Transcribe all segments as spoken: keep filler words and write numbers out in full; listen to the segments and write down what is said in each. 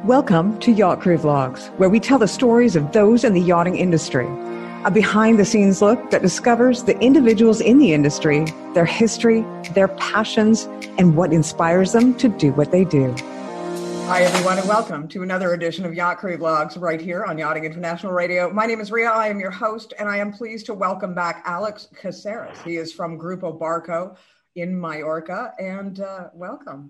Welcome to Yacht Crew Vlogs, where we tell the stories of those in the yachting industry. A behind-the-scenes look that discovers the individuals in the industry, their history, their passions, and what inspires them to do what they do. Hi, everyone, and welcome to another edition of Yacht Crew Vlogs right here on Yachting International Radio. My name is Ria. I am your host, and I am pleased to welcome back Alex Caceres. He is from Grupo Barco in Mallorca, and uh, welcome.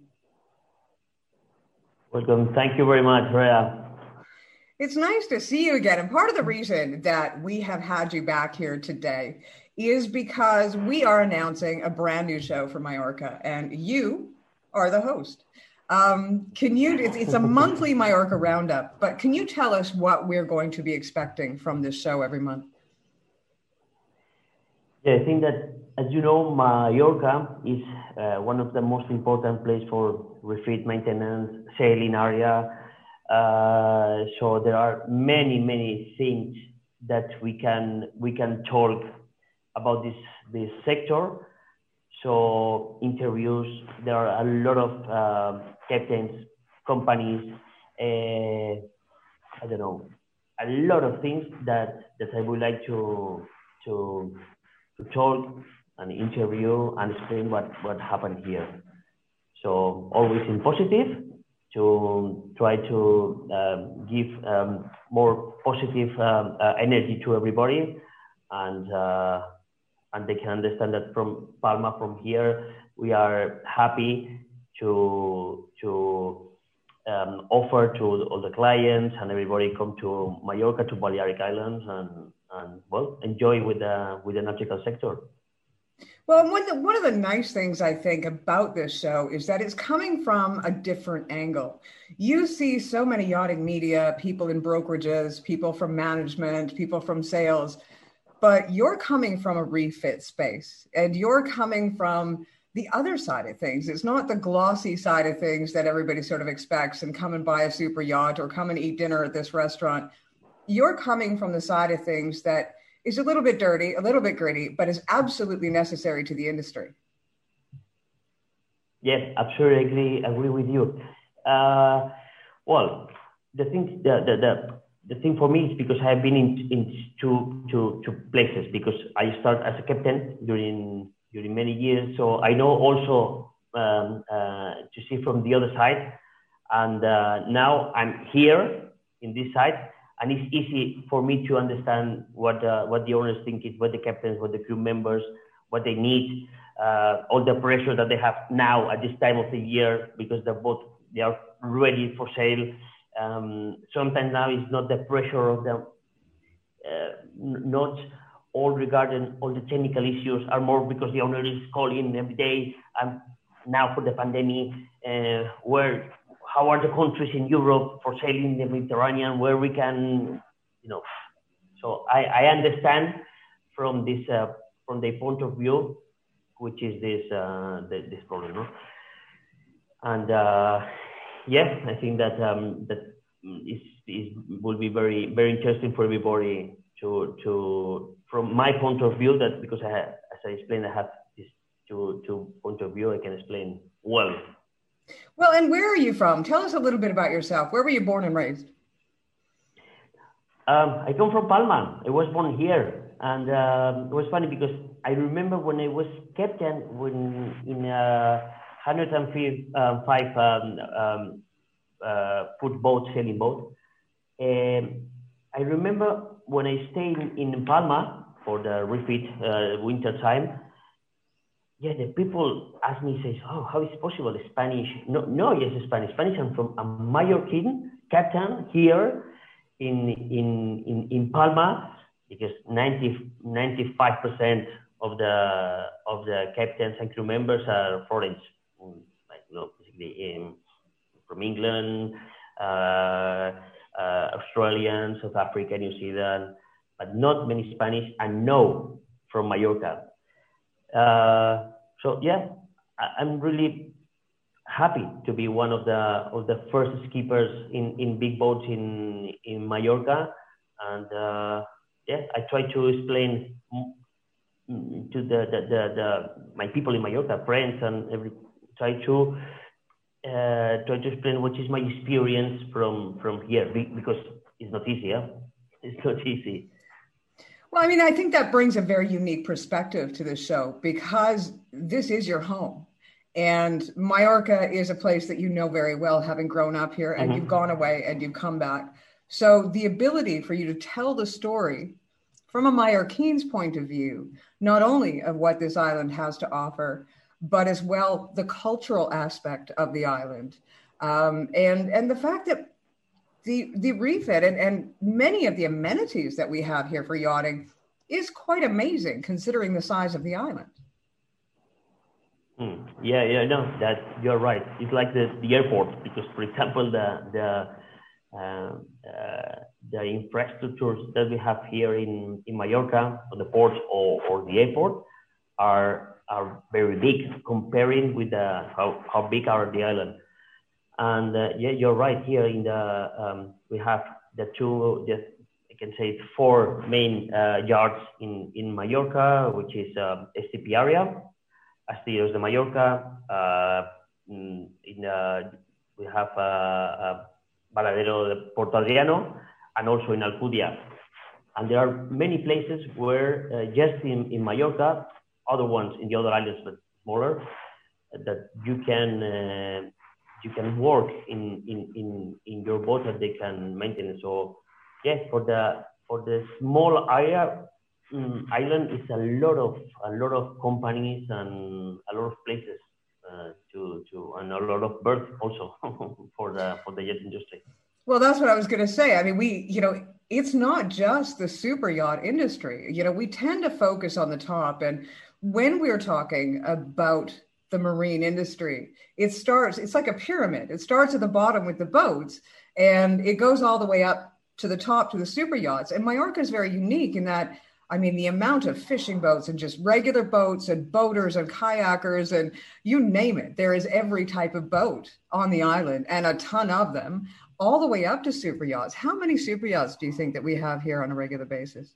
Welcome. Thank you very much, Ria. It's nice to see you again. And part of the reason that we have had you back here today is because we are announcing a brand new show for Mallorca, and you are the host. Um, can you, it's, it's a monthly Mallorca roundup, but can you tell us what we're going to be expecting from this show every month? Yeah, I think that, as you know, Mallorca is uh, one of the most important places for refit maintenance, sailing area. Uh, so there are many, many things that we can we can talk about this this sector. So interviews, there are a lot of uh, captains, companies, uh, I don't know, a lot of things that that I would like to to. to talk and interview and explain what, what happened here. So always in positive, to try to um, give um, more positive um, uh, energy to everybody, and uh, and they can understand that from Palma, from here, we are happy to to um, offer to all the clients and everybody come to Mallorca, to Balearic Islands, and and well, enjoy with the with the nautical sector. Well, one of, the, one of the nice things I think about this show is that it's coming from a different angle. You see so many yachting media, people in brokerages, people from management, people from sales, but you're coming from a refit space, and you're coming from the other side of things. It's not the glossy side of things that everybody sort of expects and come and buy a super yacht or come and eat dinner at this restaurant. You're coming from the side of things that is a little bit dirty, a little bit gritty, but is absolutely necessary to the industry. Yes, absolutely agree, agree with you. Uh, well, the thing, the, the, the, the thing for me is because I have been in, in two, two, two places, because I started as a captain during, during many years. So I know also um, uh, to see from the other side. And uh, now I'm here in this side. And it's easy for me to understand what uh, what the owners think, is what the captains, what the crew members, what they need, uh, all the pressure that they have now at this time of the year, because they're both they are ready for sail. Um, sometimes now it's not the pressure of them, uh, not all regarding all the technical issues, are more because the owner is calling every day. And now for the pandemic, uh, where. How are the countries in Europe for sailing the Mediterranean, where we can, you know, so I, I understand from this, uh, from their point of view, which is this, uh, the, this problem, no? And uh, yes, I think that um, that is, is will be very, very interesting for everybody to, to, from my point of view, that because I have, as I explained, I have this two, two point of view, I can explain well. Well, and where are you from? Tell us a little bit about yourself. Where were you born and raised? Um, I come from Palma. I was born here. And uh, it was funny because I remember when I was captain when in a one hundred five um, um, uh, foot boat, sailing boat. Um, I remember when I stayed in Palma for the refit uh, winter time. Yeah, the people ask me, says, "Oh, how is it possible? Spanish?" No, no, yes, Spanish. Spanish. I'm from a Mallorquin captain here in in in, in Palma, because ninety, ninety-five percent of the of the captains and crew members are foreigners, like you know, basically in, from England, uh, uh, Australian, South Africa, New Zealand, but not many Spanish, and no from Mallorca. Uh, so yeah, I, I'm really happy to be one of the of the first skippers in, in big boats in in Mallorca, and uh, yeah, I try to explain to the the, the the my people in Mallorca, friends, and every try to uh, try to explain what is my experience from from here, because it's not easy. Huh? It's not easy. Well, I mean, I think that brings a very unique perspective to this show because this is your home. And Mallorca is a place that you know very well, having grown up here, and mm-hmm. you've gone away and you've come back. So the ability for you to tell the story from a Mallorquin's point of view, not only of what this island has to offer, but as well the cultural aspect of the island. Um, and, and the fact that the, the refit and, and many of the amenities that we have here for yachting is quite amazing considering the size of the island. Mm, yeah, yeah, no, that you're right. It's like the, the airport, because, for example, the the uh, uh, the infrastructures that we have here in, in Mallorca, on the port or, or the airport, are are very big comparing with the how, how big are the island. And uh, yeah, you're right. Here in the um, we have the two, the, I can say four main uh, yards in in Mallorca, which is uh, S T P area. Astilleros de Mallorca, uh, in uh, we have uh, uh, Varadero de Porto Adriano, and also in Alcudia. And there are many places where uh, just in, in Mallorca, other ones in the other islands but smaller, that you can uh, you can work in, in, in, in your boat that they can maintain. So yes, for the for the small area, Mm, island is a lot of a lot of companies and a lot of places uh, to to and a lot of birth also for the for the yacht industry. Well, that's what I was going to say. I mean, we you know it's not just the super yacht industry. You know, we tend to focus on the top, and when we're talking about the marine industry, it starts. It's like a pyramid. It starts at the bottom with the boats, and it goes all the way up to the top to the super yachts. And Mallorca is very unique in that. I mean, the amount of fishing boats and just regular boats and boaters and kayakers and you name it. There is every type of boat on the island and a ton of them, all the way up to super yachts. How many super yachts do you think that we have here on a regular basis?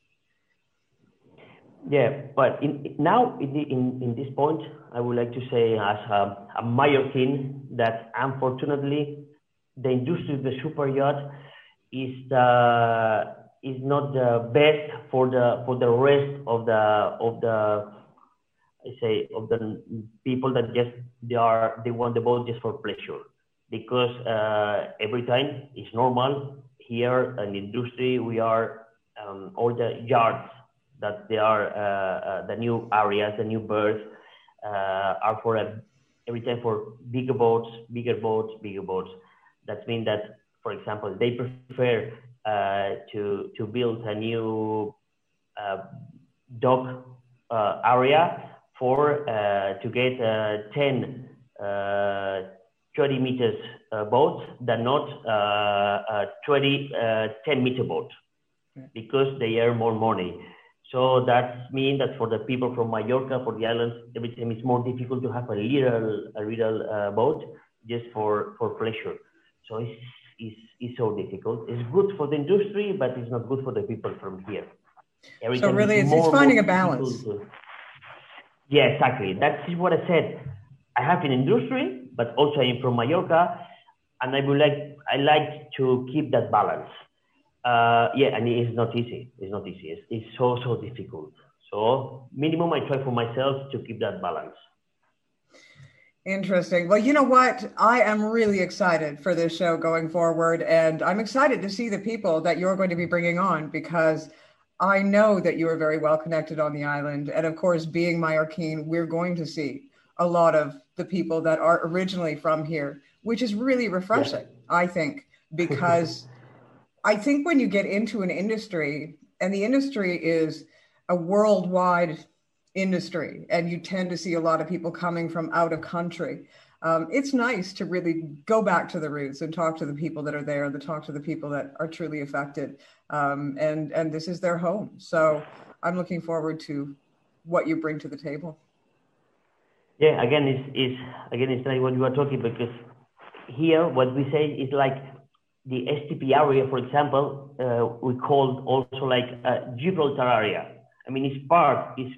Yeah, but in, now in, the, in, in this point, I would like to say as a, a Mallorquin that unfortunately the industry of the super yacht is the is not the best for the for the rest of the of the I say of the people that just they are they want the boat just for pleasure, because uh, every time it's normal here in the industry we are um, all the yards that they are uh, uh, the new areas, the new berths uh, are for a, every time for bigger boats, bigger boats, bigger boats. That means that, for example, they prefer Uh, to to build a new uh, dock uh, area for uh, to get uh, ten, uh, twenty meters uh, boats than not uh, uh, twenty, uh, ten meter boat, because they earn more money. So that means that for the people from Mallorca, for the islands, every time it's more difficult to have a little a little uh, boat just for for pleasure. So it's Is, is so difficult. It's good for the industry, but it's not good for the people from here. Every so really, it's, it's finding a balance. To... Yeah, exactly. That's what I said. I have an industry, but also I'm from Mallorca, and I would like I like to keep that balance. Uh, yeah, and it's not easy. It's not easy. It's, it's so so difficult. So minimum, I try for myself to keep that balance. Interesting. Well, you know what? I am really excited for this show going forward, and I'm excited to see the people that you're going to be bringing on, because I know that you are very well connected on the island. And of course, being Mallorquin, we're going to see a lot of the people that are originally from here, which is really refreshing, yeah. I think, because I think when you get into an industry, and the industry is a worldwide industry, and you tend to see a lot of people coming from out of country. Um, it's nice to really go back to the roots and talk to the people that are there, and to talk to the people that are truly affected. Um, and, and this is their home. So I'm looking forward to what you bring to the table. Yeah, again, it's, it's, again, it's like what you are talking, because here what we say is like the S T P area, for example, uh, we call also like a Gibraltar area. I mean, it's part, it's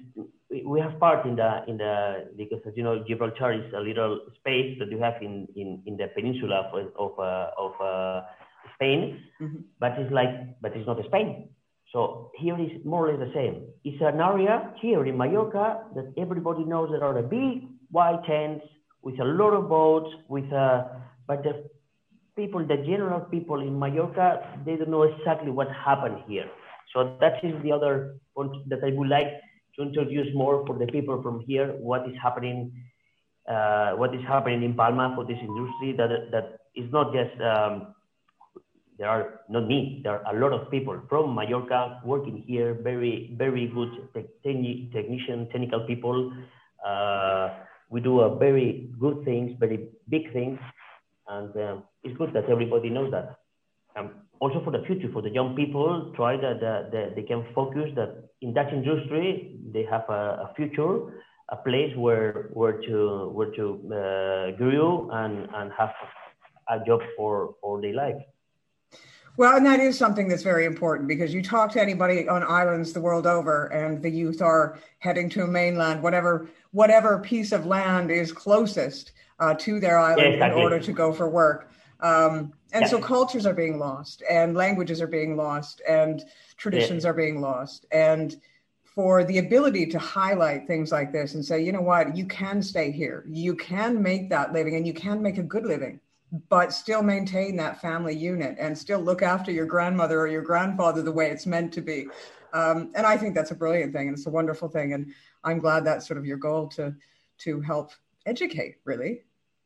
we, we have part in the in the because as you know Gibraltar is a little space that you have in in, in the peninsula of of uh, of uh, Spain, mm-hmm. but it's like but it's not Spain. So here is more or less the same. It's an area here in Mallorca that everybody knows there are a big white tents with a lot of boats with uh, but the people, the general people in Mallorca, they don't know exactly what happened here. So that is the other point that I would like to introduce more for the people from here. What is happening? Uh, what is happening in Palma for this industry? That that is not just um, there are not me. There are a lot of people from Mallorca working here. Very very good te- technician, technical people. Uh, we do a very good things, very big things. And uh, it's good that everybody knows that. Um, also for the future, for the young people, try that, that, that they can focus that in that industry, they have a, a future, a place where where to where to uh, grow and, and have a job for, for their life. Well, and that is something that's very important because you talk to anybody on islands the world over and the youth are heading to a mainland, whatever whatever piece of land is closest uh, to their island yeah, exactly. in order to go for work. Um, and yeah. so cultures are being lost and languages are being lost and traditions yeah. are being lost. And for the ability to highlight things like this and say, you know what, you can stay here, you can make that living and you can make a good living, but still maintain that family unit and still look after your grandmother or your grandfather the way it's meant to be. Um, and I think that's a brilliant thing and it's a wonderful thing. And I'm glad that's sort of your goal to, to help educate, really.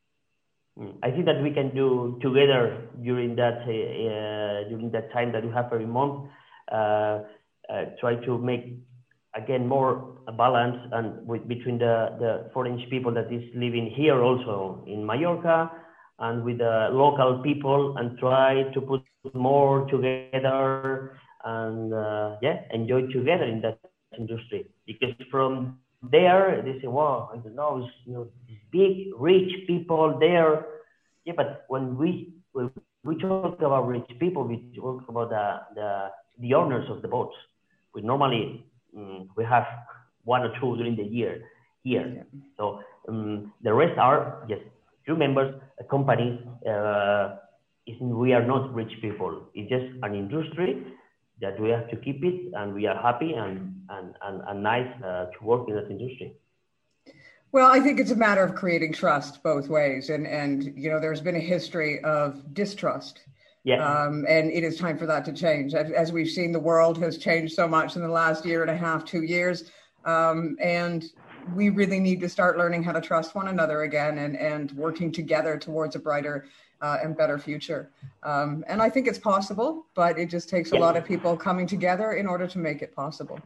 I think that we can do together during that uh, during that time that we have every month, uh, uh, try to make again more a balance and with between the, the foreign people that is living here also in Mallorca and with the local people and try to put more together and uh, yeah, enjoy together in that industry. Because from there, they say, wow, I don't know, you know, these big, rich people there. Yeah, but when we when we talk about rich people, we talk about the the, the owners of the boats. We normally um, we have one or two during the year here. Yeah. So um, the rest are just crew members, a company. Uh, we are not rich people. It's just an industry that we have to keep it, and we are happy and and and, and nice uh, to work in that industry. Well, I think it's a matter of creating trust both ways, and and you know there's been a history of distrust. Yeah. Um, and it is time for that to change. As, as we've seen, the world has changed so much in the last year and a half, two years, um, and we really need to start learning how to trust one another again and and working together towards a brighter uh, and better future. Um, and I think it's possible, but it just takes a lot of people coming together in order to make it possible.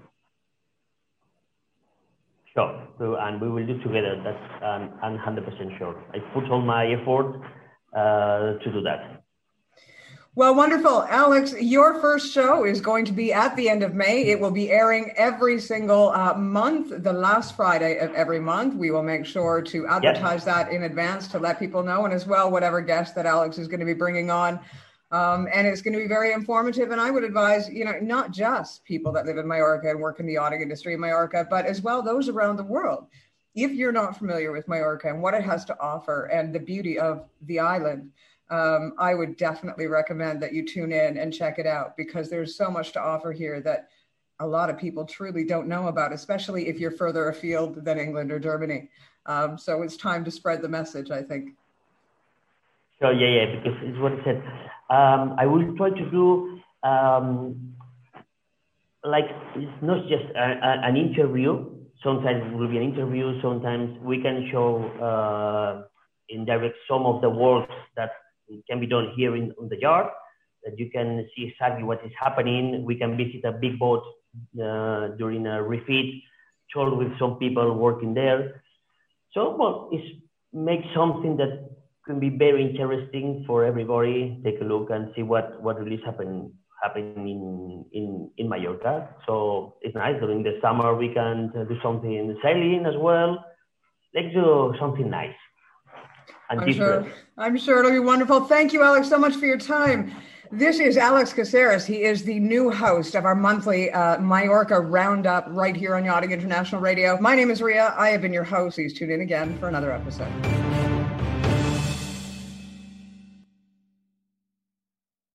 Sure, so, and we will do together. That's um, I'm one hundred percent sure. I put all my effort uh, to do that. Well, wonderful. Alex, your first show is going to be at the end of May. It will be airing every single uh, month, the last Friday of every month. We will make sure to advertise yep. that in advance to let people know, and as well, whatever guest that Alex is going to be bringing on. Um, and it's going to be very informative. And I would advise, you know, not just people that live in Mallorca and work in the yachting industry in Mallorca, but as well those around the world. If you're not familiar with Mallorca and what it has to offer and the beauty of the island, um, I would definitely recommend that you tune in and check it out, because there's so much to offer here that a lot of people truly don't know about, especially if you're further afield than England or Germany. Um, so it's time to spread the message, I think. So yeah, yeah, because it's what I said. Um, I will try to do um, like it's not just a, a, an interview. Sometimes it will be an interview. Sometimes we can show uh, in direct some of the works that can be done here in on the yard. That you can see exactly what is happening. We can visit a big boat uh, during a refit, talk with some people working there. So well, it's make something that can be very interesting for everybody. Take a look and see what, what really is happening happening in, in, in Mallorca. So it's nice. During the summer, we can do something in sailing as well. Let's do something nice and I'm different. Sure, I'm sure it'll be wonderful. Thank you, Alex, so much for your time. This is Alex Caceres. He is the new host of our monthly uh, Mallorca Roundup right here on Yachting International Radio. My name is Ria. I have been your host. Please tune in again for another episode.